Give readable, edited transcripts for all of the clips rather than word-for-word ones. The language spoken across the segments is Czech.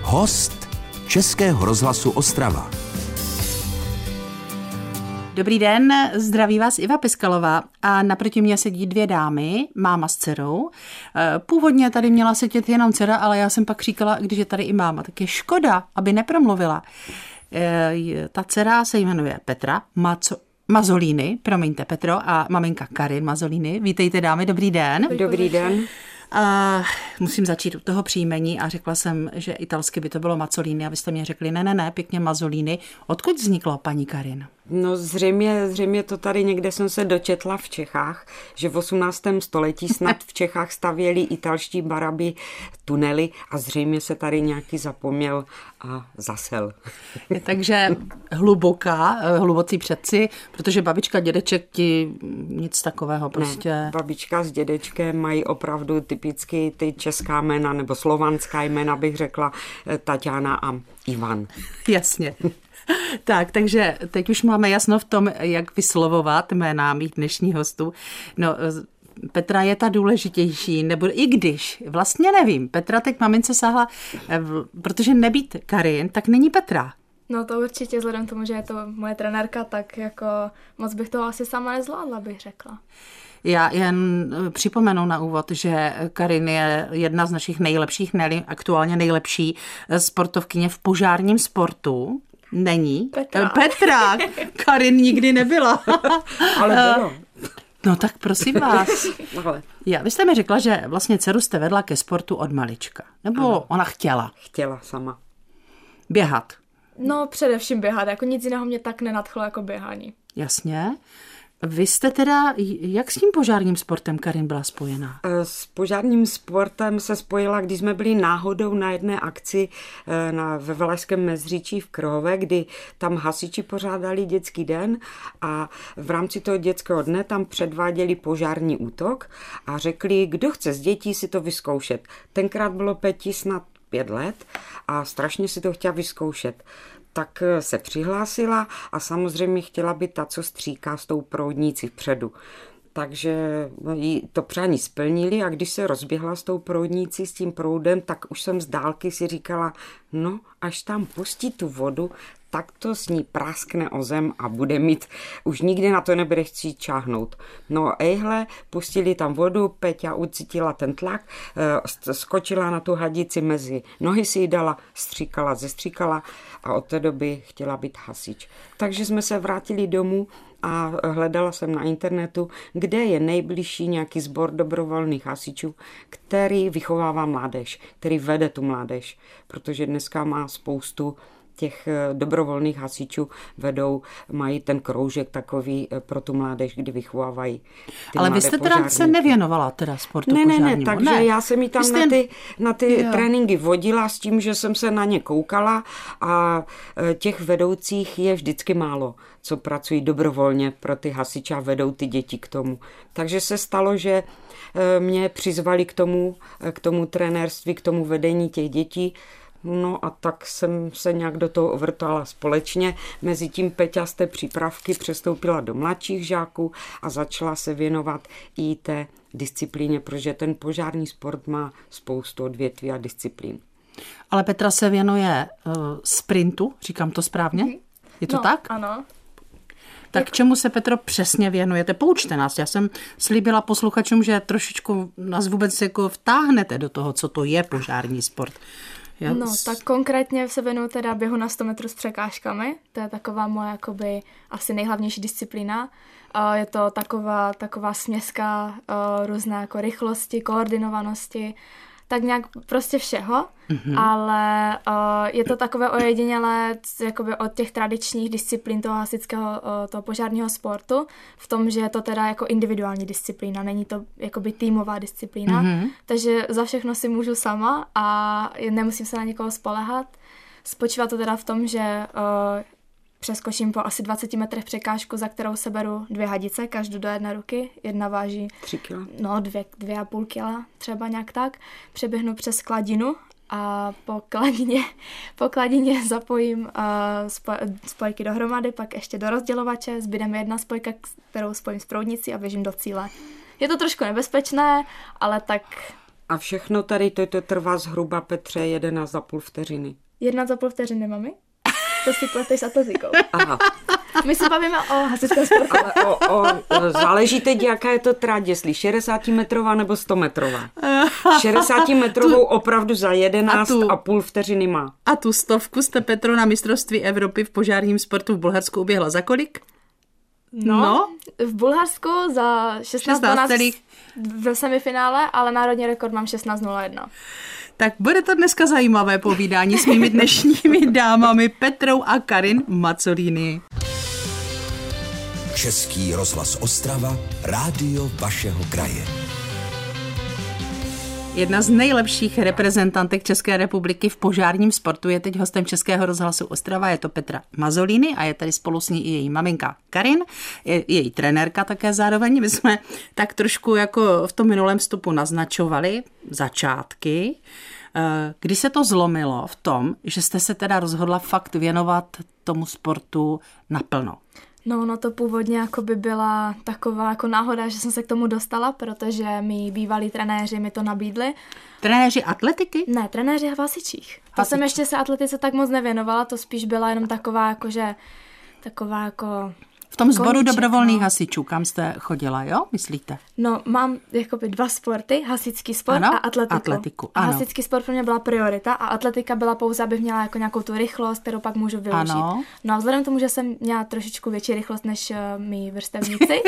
Host Českého rozhlasu Ostrava. Dobrý den, zdraví vás Iva Piskalová a naproti mě sedí dvě dámy, máma s dcerou. Původně tady měla sedět jenom dcera, ale já jsem pak říkala, když je tady i máma, tak je škoda, aby nepromluvila. Ta dcera se jmenuje Petra Mazzolini, promiňte Petro, a maminka Karin Mazzolini. Vítejte dámy, dobrý den. Dobrý den. Musím začít u toho příjmení a řekla jsem, že italsky by to bylo Mazzolini a vy jste mě řekli, ne, pěkně Mazzolini. Odkud vzniklo paní Karin? No zřejmě to tady někde jsem se dočetla v Čechách, že v 18. století snad v Čechách stavěli italští barabi tunely a zřejmě se tady nějaký zapomněl a zasel. Takže hlubocí předci, protože babička, dědeček ti nic takového prostě... Ne, babička s dědečkem mají opravdu typicky ty česká jména nebo slovanská jména, bych řekla, Tatiana a Ivan. Jasně. Tak, takže teď už máme jasno v tom, jak vyslovovat jména mých dnešních hostů. No, Petra je ta důležitější, nebo i když, vlastně nevím, Petra teď mamince sáhla, protože nebýt Karin, tak není Petra. No to určitě, vzhledem k tomu, že je to moje trenérka, tak jako moc bych to asi sama nezvládla, bych řekla. Já jen připomenu na úvod, že Karin je jedna z našich nejlepších, aktuálně nejlepší sportovkyně v požárním sportu. Není. Petra. Karin nikdy nebyla. Ale bylo. No tak prosím vás. Vy jste mi řekla, že vlastně dceru jste vedla ke sportu od malička. Nebo ano. Ona chtěla? Chtěla sama. Běhat? No především běhat. Jako nic jiného mě tak nenadchlo jako běhání. Jasně. Vy jste teda, jak s tím požárním sportem Karin byla spojená? S požárním sportem se spojila, když jsme byli náhodou na jedné akci ve Valašském Meziříčí v Krhové, kdy tam hasiči pořádali dětský den a v rámci toho dětského dne tam předváděli požární útok a řekli, kdo chce z dětí si to vyzkoušet. Tenkrát bylo Peti snad 5 let a strašně si to chtěla vyzkoušet. Tak se přihlásila a samozřejmě chtěla být ta, co stříká s tou proudnicí vpředu. Takže jí to přání splnili a když se rozběhla s tou proudnicí, s tím proudem, tak už jsem z dálky si říkala, no až tam pustí tu vodu, tak to s ní práskne o zem a bude mít, už nikdy na to nebude chtít čáhnout. No ejhle, pustili tam vodu, Peťa ucítila ten tlak, skočila na tu hadici mezi nohy, si ji dala, zestříkala a od té doby chtěla být hasič. Takže jsme se vrátili domů a hledala jsem na internetu, kde je nejbližší nějaký sbor dobrovolných hasičů, který vychovává mládež, který vede tu mládež, protože dneska má spoustu těch dobrovolných hasičů mají ten kroužek takový pro tu mládež, kdy vychovávají. Ale vy jste teda se nevěnovala teda sportu požárnímu? Ne, takže já jsem jí tam na ty tréninky vodila s tím, že jsem se na ně koukala a těch vedoucích je vždycky málo, co pracují dobrovolně pro ty hasiče a vedou ty děti k tomu. Takže se stalo, že mě přizvali k tomu trenérství, k tomu vedení těch dětí. No a tak jsem se nějak do toho vrtala společně. Mezitím Peťa z té přípravky přestoupila do mladších žáků a začala se věnovat i té disciplíně, protože ten požární sport má spoustu odvětví a disciplín. Ale Petra se věnuje sprintu, říkám to správně? Je to tak? Ano. Tak čemu se, Petro, přesně věnujete? Poučte nás. Já jsem slíbila posluchačům, že trošičku nás vůbec jako vtáhnete do toho, co to je požární sport. No, tak konkrétně se věnuju teda běhu na 100 metrů s překážkami. To je taková moje jakoby asi nejhlavnější disciplína. Je to taková směska různé jako rychlosti, koordinovanosti, tak nějak prostě všeho, ale je to takové ojedinělé jakoby od těch tradičních disciplín toho hasičského, toho požárního sportu, v tom, že je to teda jako individuální disciplína, není to jakoby týmová disciplína, takže za všechno si můžu sama a nemusím se na někoho spoléhat. Spočívá to teda v tom, že přeskočím po asi 20 metrech překážku, za kterou se beru 2 hadice, každou do jedné ruky. Jedna váží 3 kg. No, 2,5 kg, třeba nějak tak. Přeběhnu přes kladinu a po kladině zapojím spojky dohromady, pak ještě do rozdělovače, zbyde mi jedna spojka, kterou spojím s proudnicí a běžím do cíle. Je to trošku nebezpečné, ale tak A všechno tady to trvá zhruba, Petře, 11,5 vteřiny. 1,5 vteřiny, mami? To si pleteš s atletikou. Aha. My se bavíme o hasičském sportu. Ale záleží teď, jaká je to trať, jestli 60-metrová nebo 100-metrová. 60-metrovou opravdu za 11,5 vteřiny má. A tu 100 jste, Petro, na mistrovství Evropy v požárním sportu v Bulharsku uběhla za kolik? No, v Bulharsku za 16,12 v semifinále, ale národní rekord mám 16,01. Tak bude to dneska zajímavé povídání s mými dnešními dámami Petrou a Karin Mazzolini. Český rozhlas Ostrava, rádio vašeho kraje. Jedna z nejlepších reprezentantek České republiky v požárním sportu je teď hostem Českého rozhlasu Ostrava, je to Petra Mazzolini a je tady spolu s ní i její maminka Karin, je její trenérka také zároveň. My jsme tak trošku jako v tom minulém vstupu naznačovali začátky, kdy se to zlomilo v tom, že jste se teda rozhodla fakt věnovat tomu sportu naplno. No, to původně jako by byla taková jako náhoda, že jsem se k tomu dostala, protože mi bývalí trenéři mi to nabídli. Trenéři atletiky? Ne, trenéři v hasičích. To jsem ještě se atletice tak moc nevěnovala, to spíš byla jenom taková jako v tom sboru dobrovolných hasičů, kam jste chodila, jo, myslíte? No, mám jakoby 2 sporty, hasičský sport a atletiku. A hasičský sport pro mě byla priorita a atletika byla pouze, abych měla jako nějakou tu rychlost, kterou pak můžu využít. Ano. No a vzhledem k tomu, že jsem měla trošičku větší rychlost než mý vrstevníci,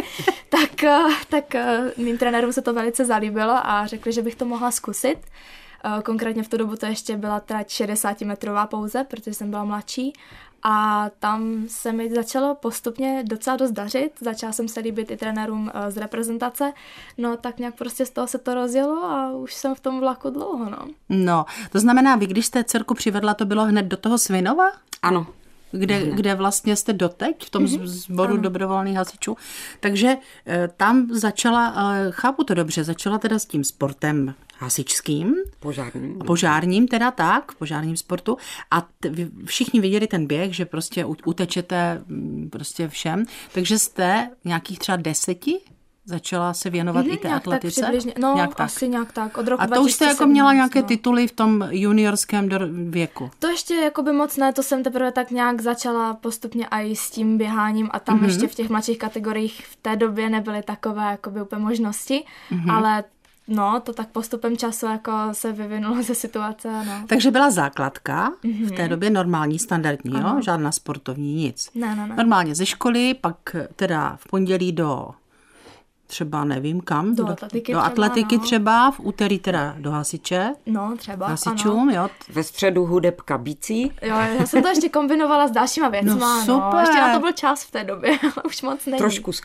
tak mým trenérům se to velice zalíbilo a řekli, že bych to mohla zkusit. Konkrétně v tu dobu to ještě byla trať 60metrová pouze, protože jsem byla mladší. A tam se mi začalo postupně docela dost dařit. Začala jsem se líbit i trenérům z reprezentace. No tak nějak prostě z toho se to rozjelo a už jsem v tom vlaku dlouho, no. No, to znamená, vy když jste dcerku přivedla, to bylo hned do toho Svinova? Ano. Kde vlastně jste doteď, v tom sboru dobrovolných hasičů. Takže tam začala, chápu to dobře, začala teda s tím sportem hasičským. Požárním teda tak, v požárním sportu. A všichni viděli ten běh, že prostě utečete prostě všem. Takže jste nějakých třeba 10 začala se věnovat i té atletice? Tak no, nějak tak. Asi nějak tak. Od roku a to už jste jako měla nějaké tituly v tom juniorském věku? To ještě jakoby moc ne, to jsem teprve tak nějak začala postupně i s tím běháním a tam ještě v těch mladších kategoriích v té době nebyly takové jakoby úplně možnosti, ale no, to tak postupem času jako se vyvinulo ze situace, no. Takže byla základka, v té době normální, standardní, jo? Žádná sportovní, nic. Ne. Normálně ze školy, pak teda v pondělí do třeba nevím kam. Do atletiky třeba, v úterý teda do hasiče. No, třeba, hasičům, ano. Jo. Ve středu hudebka bicí. Jo, já jsem to ještě kombinovala s dalšíma věcma. No, super. No. Ještě na to byl čas v té době, ale už moc není.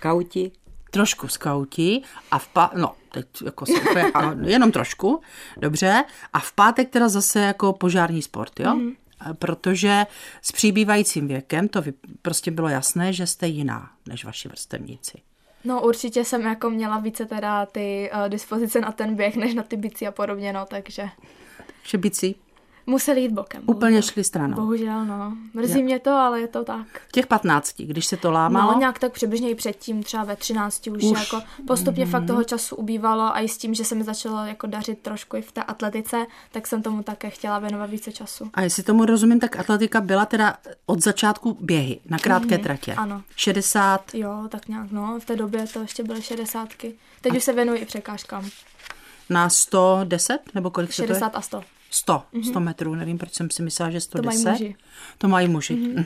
Trošku skauti. A teď jako super, jenom trošku, dobře. A v pátek teda zase jako požární sport, jo? Protože s přibývajícím věkem to prostě bylo jasné, že jste jiná než vaši vrstevníci. No určitě jsem jako měla více teda ty dispozice na ten běh, než na ty bicí a podobně, no, takže... Takže bicí? Museli jít bokem. Úplně šli stranou. Bohužel, no. Mrzí mě to, ale je to tak. V těch 15, když se to lámalo? No, nějak tak přibližně i předtím, třeba ve 13 už jako postupně fakt toho času ubývalo a i s tím, že se mi začalo jako dařit trošku i v té atletice, tak jsem tomu také chtěla věnovat více času. A jestli tomu rozumím, tak atletika byla teda od začátku běhy na krátké tratě. Ano. 60? Jo, tak nějak, no. V té době to ještě byly 60. Teď už se věnuji i překážkám. Na 110? Nebo kolik se to je? 60 a 100. 100 metrů, nevím, proč jsem si myslela, že 110. To mají muži.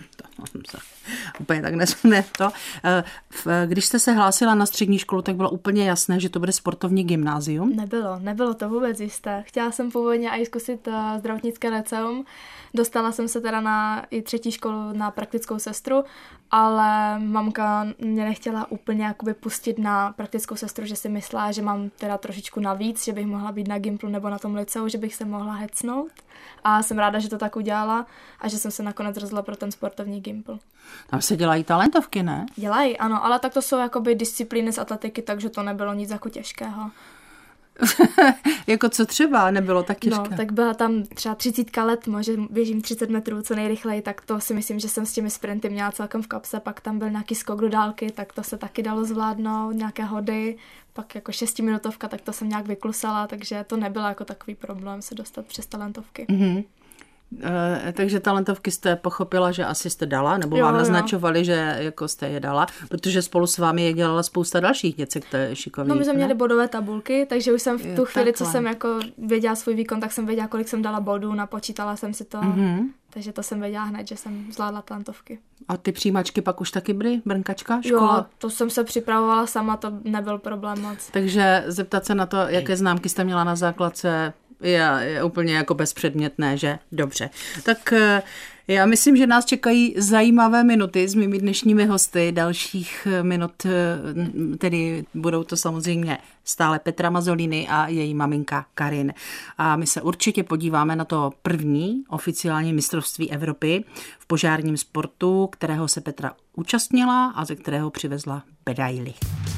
Úplně tak nesmím to. Když jste se hlásila na střední školu, tak bylo úplně jasné, že to bude sportovní gymnázium? Nebylo to vůbec jisté. Chtěla jsem původně i zkusit zdravotnické liceum. Dostala jsem se teda na i 3. školu na praktickou sestru, ale mamka mě nechtěla úplně jakoby pustit na praktickou sestru, že si myslela, že mám teda trošičku navíc, že bych mohla být na gymplu nebo na tom liceu, že bych se mohla hecnout. A jsem ráda, že to tak udělala a že jsem se nakonec rozhodla pro ten sportovní gympl. Tam se dělají talentovky, ne? Dělají, ano, ale tak to jsou jakoby disciplíny z atletiky, takže to nebylo nic jako těžkého. Jako co třeba, nebylo tak těžké? No, tak byla tam třeba 30 let, že běžím 30 metrů co nejrychleji, tak to si myslím, že jsem s těmi sprinty měla celkem v kapse, pak tam byl nějaký skok do dálky, tak to se taky dalo zvládnout, nějaké hody, pak jako 6minutovka, tak to jsem nějak vyklusala, takže to nebylo jako takový problém se dostat přes talentovky. Mm-hmm. Takže talentovky jste pochopila, že asi jste dala, nebo vám naznačovali, že jako jste je dala, protože spolu s vámi je dělala spousta dalších děcek, to je šikovný. No my jsme měli bodové tabulky, takže už jsem v tu chvíli, co jsem jako věděla svůj výkon, tak jsem věděla, kolik jsem dala bodů, napočítala jsem si to, takže to jsem věděla hned, že jsem zvládla talentovky. A ty přijímačky pak už taky byly? Brnkačka, škola? Jo, to jsem se připravovala sama, to nebyl problém moc. Takže zeptat se na to, jaké známky jste měla na základce, je úplně jako bezpředmětné, že? Dobře. Tak já myslím, že nás čekají zajímavé minuty s mými dnešními hosty. Dalších minut, tedy budou to samozřejmě stále Petra Mazzolini a její maminka Karin. A my se určitě podíváme na to první oficiální mistrovství Evropy v požárním sportu, kterého se Petra účastnila a ze kterého přivezla medaili.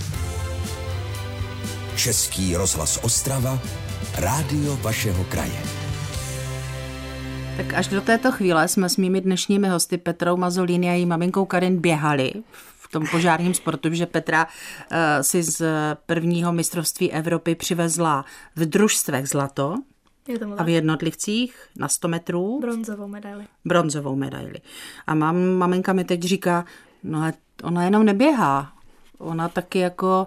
Český rozhlas Ostrava, rádio vašeho kraje. Tak až do této chvíle jsme s mými dnešními hosty Petrou Mazzolini a její maminkou Karin běhali v tom požárním sportu, že Petra si z prvního mistrovství Evropy přivezla v družstvech zlato a v jednotlivcích na 100 metrů bronzovou medaili. A maminka mi teď říká, no ona jenom neběhá, ona taky jako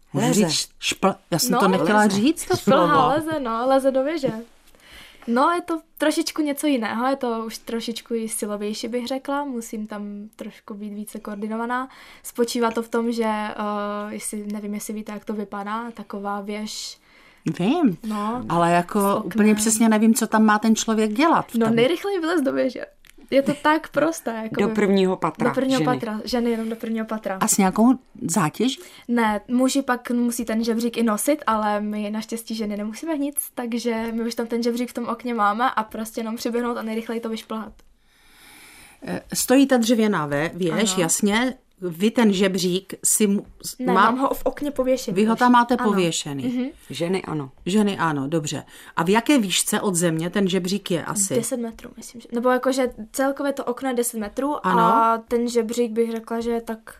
já jsem to nechtěla říct, to slovo. Leze do věže. No, je to trošičku něco jiného, je to už trošičku i silovější, bych řekla, musím tam trošku být více koordinovaná. Spočívá to v tom, že, nevím, jestli víte, jak to vypadá, taková věž. Vím, ale jako úplně přesně nevím, co tam má ten člověk dělat. No, nejrychleji vylez do věže. Je to tak prosté. Jako do prvního patra. Do prvního patra. Ženy jenom do prvního patra. A s nějakou zátěží? Ne, muži pak musí ten žebřík i nosit, ale my naštěstí ženy nemusíme nic, takže my už tam ten žebřík v tom okně máme a prostě jenom přiběhnout a nejrychleji to vyšplhat. Stojí ta dřevěná věž, ano. Jasně. Vy ten žebřík si... mám ho v okně pověšený. Vy ho tam máte pověšený. Mm-hmm. Ženy ano. Ženy ano, dobře. A v jaké výšce od země ten žebřík je asi? 10 metrů, myslím. Nebo jakože celkově to okno je 10 metrů ano. A ten žebřík bych řekla, že je tak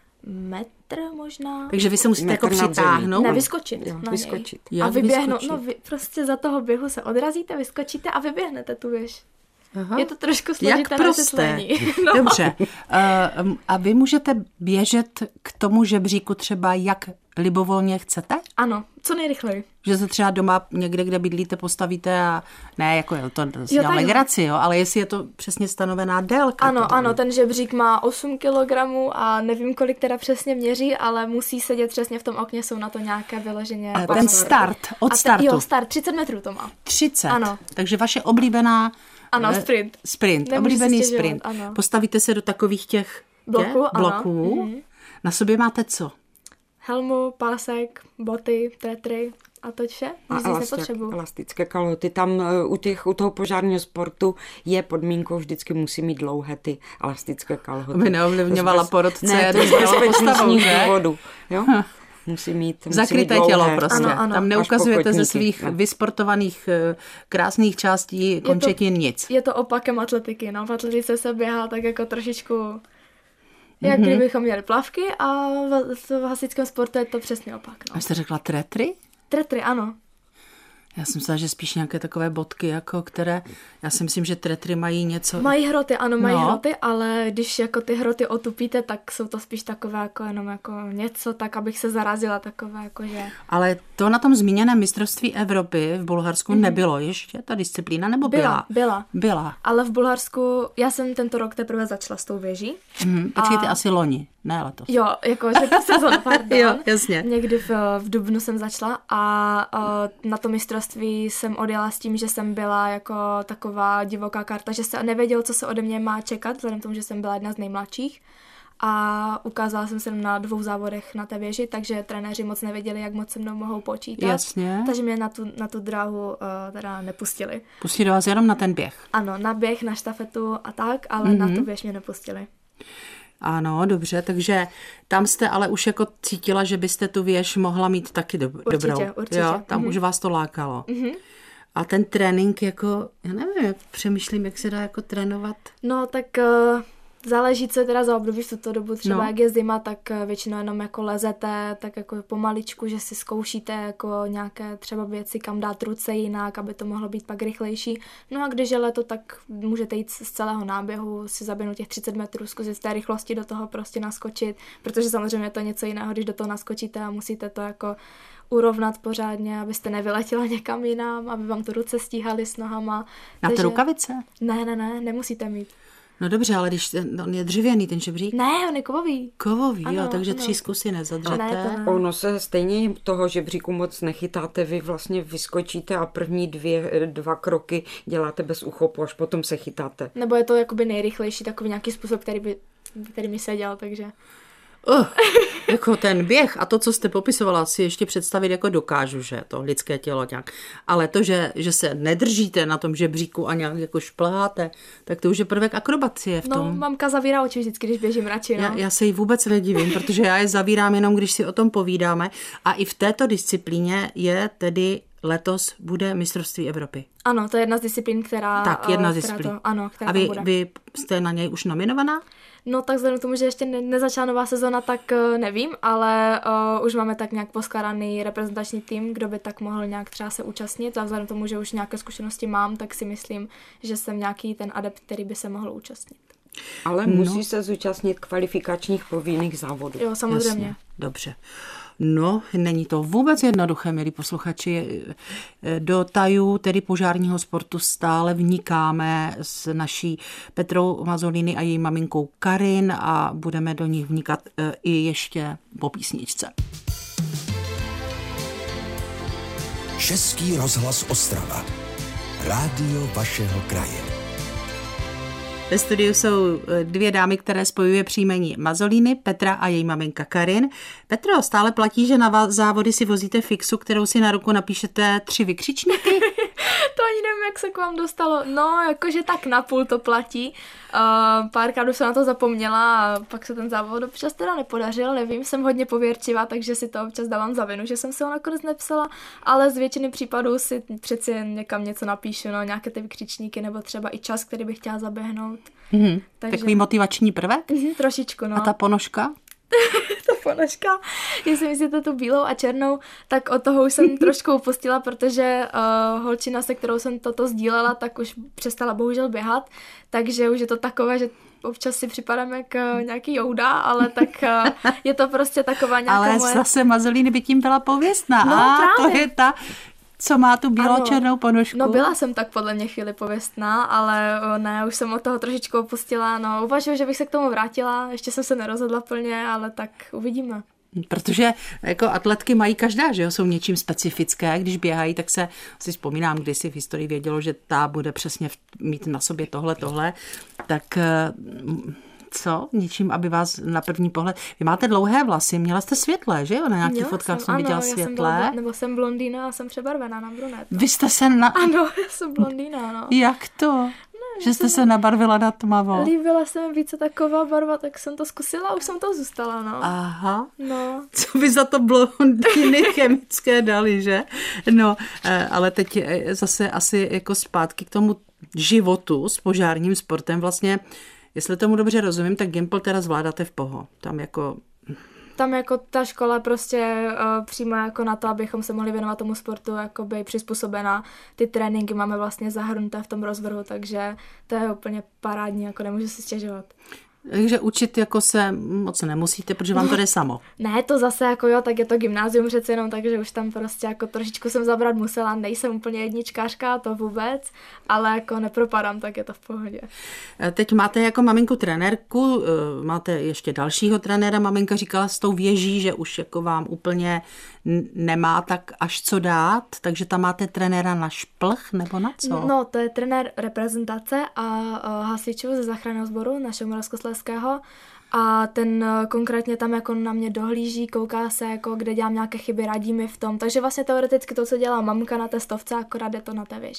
metr možná. Takže vy se musíte jako přitáhnout? Ne, vyskočit. Jo, vyskočit. A vyběhnout. No, vy prostě za toho běhu se odrazíte, vyskočíte a vyběhnete tu věž. Aha. Je to trošku složité na vysvětlení. No. Dobře. A vy můžete běžet k tomu žebříku třeba jak libovolně chcete? Ano, co nejrychleji. Že se třeba doma někde, kde bydlíte, postavíte a ne, jako to dělám legraci, jo, ale jestli je to přesně stanovená délka. Ano, ten žebřík má 8 kilogramů a nevím, kolik teda přesně měří, ale musí sedět přesně v tom okně, jsou na to nějaké vyloženě. Ten start, od startu. Jo, start, 30 metrů to má. 30? Ano. Takže vaše oblíbená... Ano, sprint. Oblíbený sprint. Ano. Postavíte se do takových těch bloků. Mm-hmm. Na sobě máte co? Helmu, pásek, boty, tretry a to vše. A elastické kalhoty. Tam u toho požárního sportu je podmínkou, vždycky musí mít dlouhé ty elastické kalhoty. By neovlivňovala porodce. Ne, to je z bezpečnostních důvodů. Jo? Musí mít zakryté tělo prostě. Ano, tam neukazujete ze svých vysportovaných krásných částí končetin nic. Je to opakem atletiky. No. V atletice se běhá tak jako trošičku, jak kdybychom měli plavky a v hasičském sportu je to přesně opak. No. A jste řekla tretry? Tretry, ano. Já jsem myslela, že spíš nějaké takové bodky, jako které, já si myslím, že tretry mají něco... Mají hroty, ano, mají hroty, ale když jako ty hroty otupíte, tak jsou to spíš takové jako jenom jako něco, tak abych se zarazila takové jako, že... Ale to na tom zmíněném mistrovství Evropy v Bulharsku nebylo ještě, ta disciplína, nebo byla? Byla. Ale v Bulharsku, já jsem tento rok teprve začala s tou věží. Počkejte, asi loni, ne letos. Jo, jako řekla sezon, pardon. Jo, jasně. Někdy v dubnu jsem začala a na to mistrovství jsem odjela s tím, že jsem byla jako taková divoká karta, že se nevědělo, co se ode mě má čekat, vzhledem k tomu, že jsem byla jedna z nejmladších. A ukázala jsem se na 2 závodech na té věži, takže trenéři moc nevěděli, jak moc se mnou mohou počítat. Jasně. Takže mě na tu dráhu teda nepustili. Pustili vás jenom na ten běh? Ano, na běh, na štafetu a tak, ale na tu věž mě nepustili. Ano, dobře, takže tam jste ale už jako cítila, že byste tu věž mohla mít taky dobrou. Určitě. Jo, tam už vás to lákalo. A ten trénink jako, já nevím, přemýšlím, jak se dá jako trénovat. No tak záleží, co je teda za období v tuto dobu. Třeba jak je zima, tak většinou jenom jako lezete, tak jako pomaličku, že si zkoušíte jako nějaké třeba věci, kam dát ruce jinak, aby to mohlo být pak rychlejší. No a když je leto, tak můžete jít z celého náběhu, si zaběhnout těch 30 metrů, zkusit z té rychlosti do toho prostě naskočit, protože samozřejmě je to něco jiného, když do toho naskočíte a musíte to jako urovnat pořádně, abyste nevyletěla někam jinam, aby vám to ruce stíhaly s nohama. Na ty rukavice? Ne, nemusíte mít. No dobře, ale když on je dřevěný, ten žebřík? Ne, on je kovový. Kovový, ano, jo, takže 3 zkusy nezadřete. Ne. Ono se stejně toho žebříku moc nechytáte, vy vlastně vyskočíte a první 2 kroky děláte bez uchopu, až potom se chytáte. Nebo je to jakoby nejrychlejší takový nějaký způsob, který mi seděl, takže... Jako ten běh a to, co jste popisovala, si ještě představit jako dokážu, že to lidské tělo nějak. Ale to, že se nedržíte na tom žebříku a nějak jako šplháte, tak to už je prvek akrobacie v tom. No, mamka zavírá oči vždycky, když běžím radši, no. Já se jí vůbec nedivím, protože já je zavírám jenom, když si o tom povídáme. A i v této disciplíně je tedy letos bude mistrovství Evropy. Ano, to je jedna z disciplín, která... Tak, jedna z disciplín. Která a vy jste na něj už nominovaná? No tak vzhledem k tomu, že ještě nezačala nová sezona, tak nevím, ale už máme tak nějak poskládaný reprezentační tým, kdo by tak mohl nějak třeba se účastnit a vzhledem k tomu, že už nějaké zkušenosti mám, tak si myslím, že jsem nějaký ten adept, který by se mohl účastnit. Ale musí se zúčastnit kvalifikačních povinných závodů. Jo, samozřejmě. Jasně, dobře. No, není to vůbec jednoduché, milí posluchači. Do tajů, tedy požárního sportu, stále vnikáme s naší Petrou Mazzolini a její maminkou Karin a budeme do nich vnikat i ještě po písničce. Český rozhlas Ostrava. Rádio vašeho kraje. Ve studiu jsou 2 dámy, které spojuje příjmení Mazzolini, Petra a její maminka Karin. Petro, stále platí, že na závody si vozíte fixu, kterou si na ruku napíšete 3 vykřičníky? To ani nevím, jak se k vám dostalo. No, jakože tak napůl to platí. Párkrát už jsem na to zapomněla a pak se ten závod občas teda nepodařil, nevím, jsem hodně pověrčivá, takže si to občas dávám za vinu, že jsem se ho nakonec nepsala, ale z většiny případů si přeci jen někam něco napíšu, no, nějaké ty vykřičníky nebo třeba i čas, který bych chtěla zaběhnout. Takže... Takový motivační prvek? Trošičku, no. A ta ponožka? Ta ponožka, jestli myslíte tu bílou a černou, tak od toho už jsem trošku upustila, protože holčina, se kterou jsem toto sdílela, tak už přestala bohužel běhat, takže už je to takové, že občas si připadám jak nějaký Jouda, ale tak je to prostě taková nějaká ale moje... zase Mazzolini by tím byla pověstná. No, to je ta... Co má tu bílo-černou ponožku? No byla jsem tak podle mě chvíli pověstná, ale ne, už jsem od toho trošičku opustila. No uvažuji, že bych se k tomu vrátila, ještě jsem se nerozhodla plně, ale tak uvidíme. Protože jako atletky mají každá, že jo, jsou něčím specifické, když běhají, tak si vzpomínám, když si v historii vědělo, že ta bude přesně mít na sobě tohle, tak... Co? Ničím, aby vás na první pohled... Vy máte dlouhé vlasy, měla jste světlé, že jo? Na nějakých fotkách jsem viděla světlé. Nebo jsem blondýna a jsem přebarvená na brunet. Vy jste se Ano, já jsem blondýna, no. Jak to? Že jste se nabarvila na tmavo? Líbila se mi více taková barva, tak jsem to zkusila a už jsem to zůstala, no. Aha. No. Co by za to blondýny chemické dali, že? No, ale teď zase asi jako zpátky k tomu životu s požárním sportem vlastně. Jestli tomu dobře rozumím, tak Gimpl teda zvládáte v poho. Tam jako ta škola prostě přímo jako na to, abychom se mohli věnovat tomu sportu, jakoby přizpůsobená. Ty tréninky máme vlastně zahrnuté v tom rozvrhu, takže to je úplně parádní, jako nemůžu si stěžovat. Takže učit jako se moc nemusíte, protože vám to jde samo. Ne, to zase jako jo, tak je to gymnázium přece jenom, takže už tam prostě jako trošičku jsem zabrat musela, nejsem úplně jedničkářka, to vůbec, ale jako nepropadám, tak je to v pohodě. Teď máte jako maminku trenérku, máte ještě dalšího trenéra, maminka říkala s tou věží, že už jako vám úplně nemá tak až co dát, takže tam máte trenéra na šplh nebo na co? No, to je trenér reprezentace a hasičů ze záchranného sboru našeho Moravskoslezského a ten konkrétně tam jako na mě dohlíží, kouká se, jako kde dělám nějaké chyby, radí mi v tom, takže vlastně teoreticky to, co dělá mamka na té stovce, akorát je to na té věži.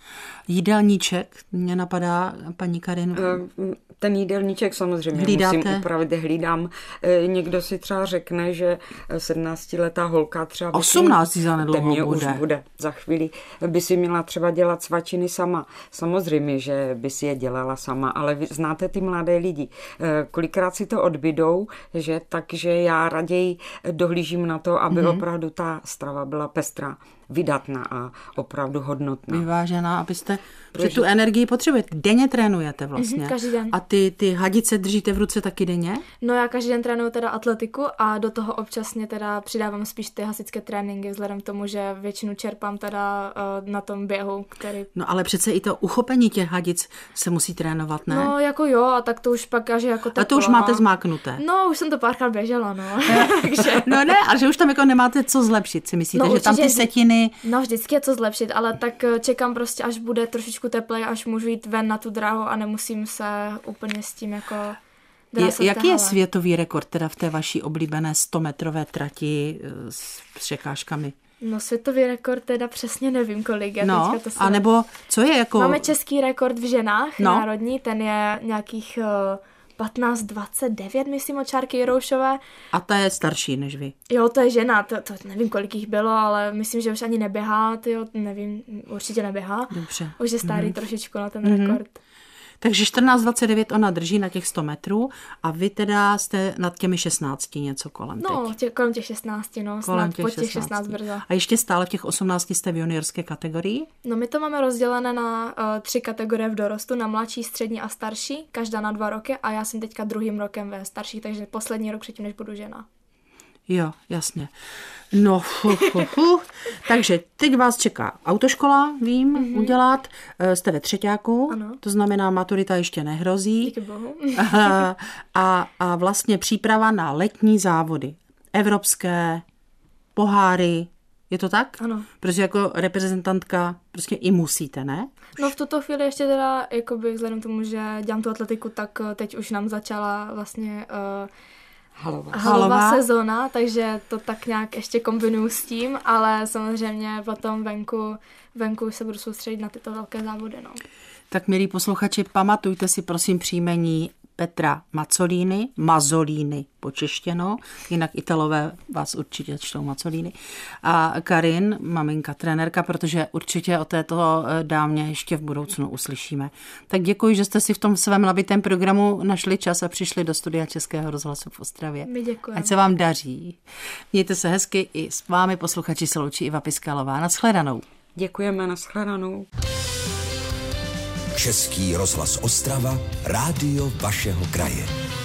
Jídelníček, mě napadá, paní Karin. Ten jídelníček samozřejmě Hlídáte? Musím upravit, hlídám. Někdo si třeba řekne, že 17letá holka třeba... 18 za nedlouho už bude za chvíli. By si měla třeba dělat svačiny sama. Samozřejmě, že by si je dělala sama, ale vy znáte ty mladé lidi. Kolikrát si to odbydou, že takže já raději dohlížím na to, aby opravdu ta strava byla pestrá, vydatná a opravdu hodnotná. Vyvážená, abyste, protože tu energii potřebujete. Denně trénujete vlastně. Každý den. A ty hadice držíte v ruce taky denně? No já každý den trénuju teda atletiku a do toho občasně teda přidávám spíš ty hasičské tréninky, vzhledem k tomu, že většinu čerpám teda na tom běhu, který... No ale přece i to uchopení těch hadic se musí trénovat, ne? No jako jo, a tak to už pak až jako teplo. A to už máte zmáknuté. No, už jsem to párkrát běžela, no. Takže... No ne, ale že už tam jako nemáte co zlepšit, si myslíte, No, že tam ty setiny... No vždycky je co zlepšit, ale tak čekám prostě, až bude trošičku teplej, až můžu jít ven na tu dráhu a nemusím se úplně s tím jako... Jaký je světový rekord teda v té vaší oblíbené 100metrové trati s překážkami? No světový rekord teda přesně nevím, kolik je. No, teďka to a nebo co je jako... Máme český rekord v ženách, národní, ten je nějakých 15-29, myslím, od Čárky Jiroušové. A ta je starší než vy. Jo, to je žena, to nevím, kolik jich bylo, ale myslím, že už ani neběhá, nevím, určitě neběhá. Dobře. Už je starý trošičku na ten rekord. Takže 14:29 ona drží na těch 100 metrů a vy teda jste nad těmi 16 něco kolem teď. Kolem těch 16, no, snad po těch 16 brzo. A ještě stále v těch 18 jste v juniorské kategorii? No my to máme rozdělené na 3 kategorie v dorostu, na mladší, střední a starší, každá na 2 roky a já jsem teďka druhým rokem ve starších, takže poslední rok předtím, než budu žena. Jo, jasně. No, takže teď vás čeká autoškola, vím, udělat. Jste ve třeťáku, ano. To znamená, maturita ještě nehrozí. Díky bohu. a vlastně příprava na letní závody. Evropské, poháry, je to tak? Ano. Protože jako reprezentantka prostě i musíte, ne? No v tuto chvíli ještě teda, jakoby vzhledem k tomu, že dělám tu atletiku, tak teď už nám začala vlastně... halová sezóna, takže to tak nějak ještě kombinuju s tím, ale samozřejmě potom venku se budu soustředit na tyto velké závody. No. Tak milí posluchači, pamatujte si prosím příjmení Petra Mazzolini počeštěno, jinak Italové vás určitě čtou Mazzolini. A Karin, maminka, trenérka, protože určitě o této dámě ještě v budoucnu uslyšíme. Tak děkuji, že jste si v tom svém nabitém programu našli čas a přišli do studia Českého rozhlasu v Ostravě. My děkujeme. Ať se vám daří. Mějte se hezky, i s vámi posluchači se loučí Iva Piskalová. Nashledanou. Děkujeme, nashledanou. Český rozhlas Ostrava, rádio vašeho kraje.